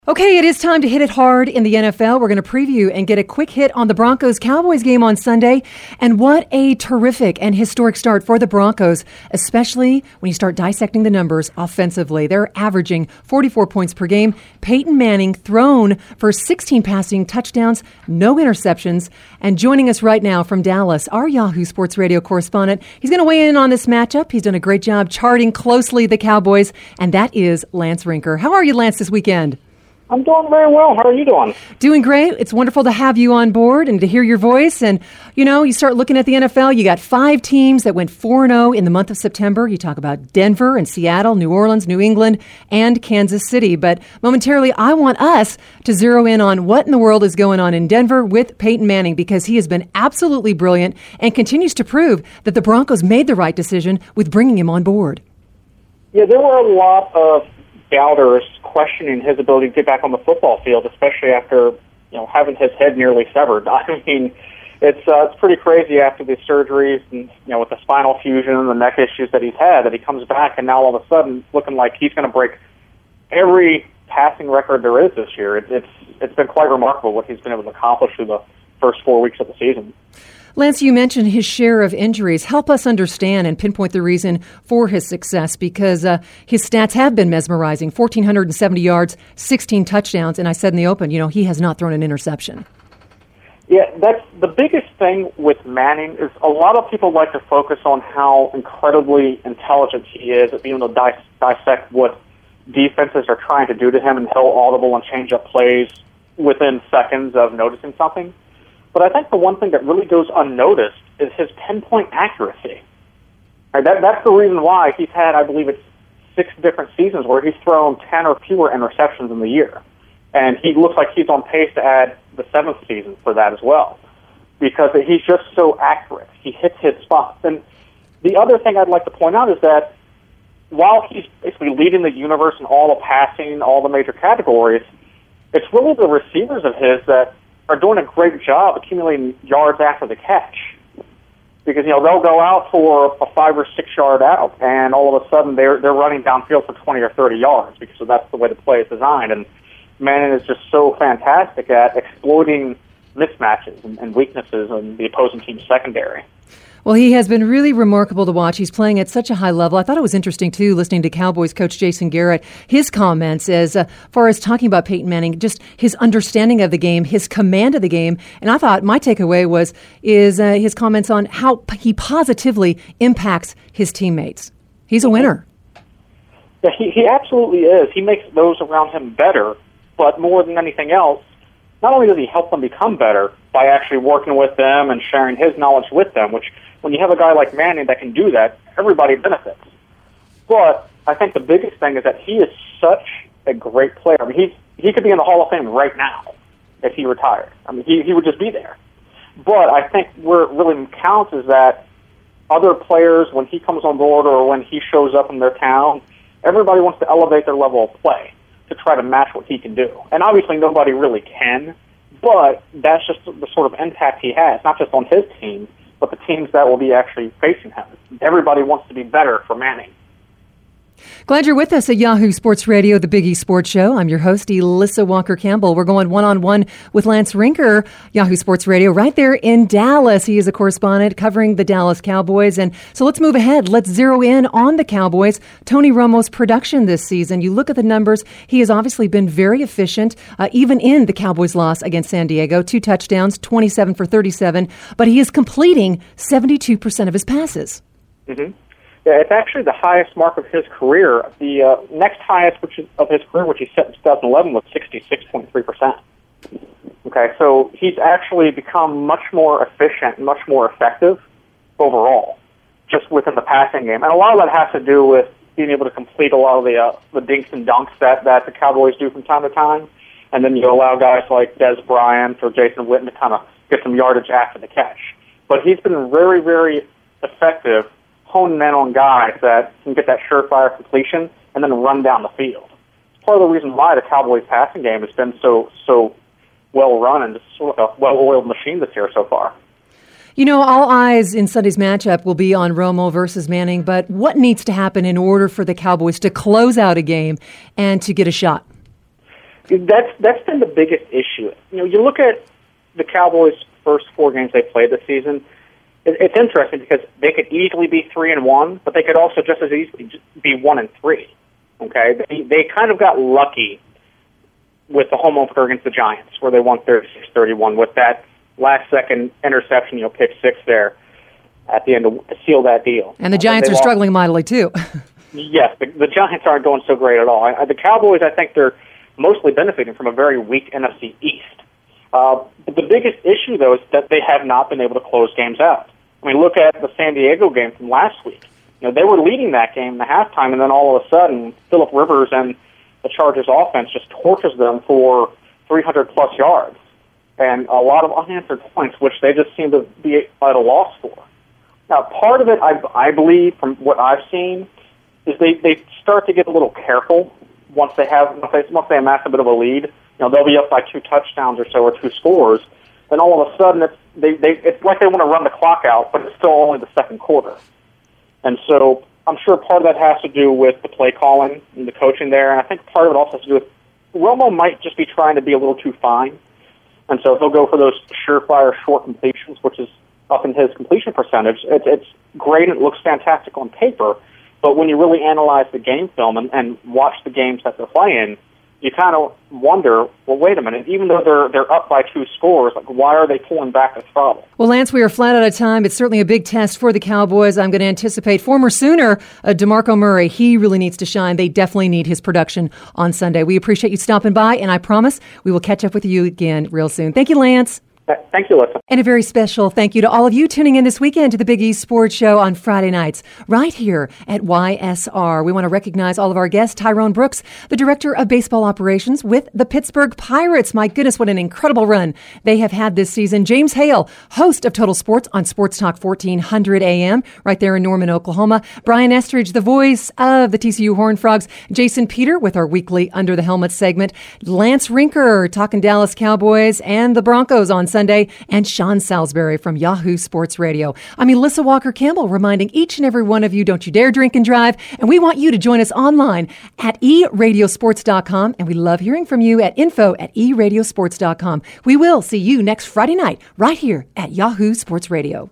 Okay, it is time to hit it hard in the NFL. We're going to preview and get a quick hit on the Broncos-Cowboys game on Sunday. And what a terrific and historic start for the Broncos, especially when you start dissecting the numbers offensively. They're averaging 44 points per game. Peyton Manning thrown for 16 passing touchdowns, no interceptions. And joining us right now from Dallas, our Yahoo Sports Radio correspondent. He's going to weigh in on this matchup. He's done a great job charting closely the Cowboys, and that is Lance Rinker. How are you, Lance, this weekend? I'm doing very well. How are you doing? Doing great. It's wonderful to have you on board and to hear your voice. And, you know, you start looking at the NFL, you got 5 teams that went 4-0 in the month of September. You talk about Denver and Seattle, New Orleans, New England, and Kansas City. But momentarily, I want us to zero in on what in the world is going on in Denver with Peyton Manning, because he has been absolutely brilliant and continues to prove that the Broncos made the right decision with bringing him on board. Yeah, there were a lot of doubters questioning his ability to get back on the football field, especially after having his head nearly severed. I mean, it's pretty crazy after the surgeries and with the spinal fusion and the neck issues that he's had, that he comes back and now all of a sudden looking like he's going to break every passing record there is this year. It's been quite remarkable what he's been able to accomplish through the first 4 weeks of the season. Lance, you mentioned his share of injuries. Help us understand and pinpoint the reason for his success, because his stats have been mesmerizing. 1,470 yards, 16 touchdowns, and I said in the open, he has not thrown an interception. Yeah, that's the biggest thing with Manning is a lot of people like to focus on how incredibly intelligent he is at being able to dissect what defenses are trying to do to him, and he'll audible and change up plays within seconds of noticing something. But I think the one thing that really goes unnoticed is his pinpoint accuracy. Right, that's the reason why he's had, I believe it's 6 different seasons where he's thrown 10 or fewer interceptions in the year. And he looks like he's on pace to add the 7th season for that as well, because he's just so accurate. He hits his spots. And the other thing I'd like to point out is that while he's basically leading the universe in all the passing, all the major categories, it's really the receivers of his that are doing a great job accumulating yards after the catch, because they'll go out for a 5 or 6 yard out, and all of a sudden they're running downfield for 20 or 30 yards, because that's the way the play is designed. And Manning is just so fantastic at exploiting mismatches and weaknesses in the opposing team's secondary. Well, he has been really remarkable to watch. He's playing at such a high level. I thought it was interesting, too, listening to Cowboys coach Jason Garrett, his comments as far as talking about Peyton Manning, just his understanding of the game, his command of the game. And I thought my takeaway is his comments on how he positively impacts his teammates. He's a winner. Yeah, he absolutely is. He makes those around him better, but more than anything else, not only does he help them become better by actually working with them and sharing his knowledge with them, which when you have a guy like Manning that can do that, everybody benefits. But I think the biggest thing is that he is such a great player. I mean, he could be in the Hall of Fame right now if he retired. I mean, he would just be there. But I think where it really counts is that other players, when he comes on board or when he shows up in their town, everybody wants to elevate their level of play to try to match what he can do. And obviously nobody really can, but that's just the sort of impact he has, not just on his team, but the teams that will be actually facing him. Everybody wants to be better for Manning. Glad you're with us at Yahoo Sports Radio, the Big E Sports Show. I'm your host, Elissa Walker-Campbell. We're going one-on-one with Lance Rinker, Yahoo Sports Radio, right there in Dallas. He is a correspondent covering the Dallas Cowboys. And so let's move ahead. Let's zero in on the Cowboys. Tony Romo's production this season. You look at the numbers. He has obviously been very efficient, even in the Cowboys' loss against San Diego. 2 touchdowns, 27 for 37. But he is completing 72% of his passes. Mm-hmm. Yeah, it's actually the highest mark of his career. The next highest of his career, which he set in 2011, was 66.3%. Okay, so he's actually become much more efficient and much more effective overall, just within the passing game. And a lot of that has to do with being able to complete a lot of the dinks and dunks that the Cowboys do from time to time. And then you allow guys like Dez Bryant or Jason Witten to kind of get some yardage after the catch. But he's been very, very effective honing in on guys that can get that surefire completion and then run down the field. It's part of the reason why the Cowboys' passing game has been so well run and just sort of a well-oiled machine this year so far. You know, all eyes in Sunday's matchup will be on Romo versus Manning, but what needs to happen in order for the Cowboys to close out a game and to get a shot? That's been the biggest issue. You look at the Cowboys' first 4 games they played this season. It's interesting because they could easily be 3-1, but they could also just as easily be 1-3. Okay, they kind of got lucky with the home opener against the Giants, where they won 36-31 with that last-second interception, pick 6 there at the end to seal that deal. And the Giants are struggling mightily too. Yes, the Giants aren't going so great at all. The Cowboys, I think they're mostly benefiting from a very weak NFC East. But the biggest issue, though, is that they have not been able to close games out. I mean, look at the San Diego game from last week. They were leading that game in the halftime, and then all of a sudden, Phillip Rivers and the Chargers offense just torches them for 300-plus yards and a lot of unanswered points, which they just seem to be at a loss for. Now, part of it, I believe, from what I've seen, is they start to get a little careful once they amass a bit of a lead. They'll be up by 2 touchdowns or so, or 2 scores. Then all of a sudden, it's like they want to run the clock out, but it's still only the second quarter. And so I'm sure part of that has to do with the play calling and the coaching there. And I think part of it also has to do with Romo might just be trying to be a little too fine. And so he'll go for those surefire short completions, which is up in his completion percentage. It's great and it looks fantastic on paper. But when you really analyze the game film and watch the games that they're playing, you kind of wonder, well, wait a minute, even though they're up by 2 scores, why are they pulling back the throttle? Well, Lance, we are flat out of time. It's certainly a big test for the Cowboys. I'm going to anticipate former Sooner, DeMarco Murray. He really needs to shine. They definitely need his production on Sunday. We appreciate you stopping by, and I promise we will catch up with you again real soon. Thank you, Lance. Thank you, Alyssa. And a very special thank you to all of you tuning in this weekend to the Big East Sports Show on Friday nights, right here at YSR. We want to recognize all of our guests. Tyrone Brooks, the Director of Baseball Operations with the Pittsburgh Pirates. My goodness, what an incredible run they have had this season. James Hale, host of Total Sports on Sports Talk 1400 AM, right there in Norman, Oklahoma. Brian Estridge, the voice of the TCU Horned Frogs. Jason Peter with our weekly Under the Helmet segment. Lance Rinker talking Dallas Cowboys and the Broncos on Sunday. And Sean Salisbury from Yahoo Sports Radio. I'm Alyssa Walker-Campbell reminding each and every one of you, don't you dare drink and drive. And we want you to join us online at eradiosports.com. And we love hearing from you at info@eradiosports.com. We will see you next Friday night right here at Yahoo Sports Radio.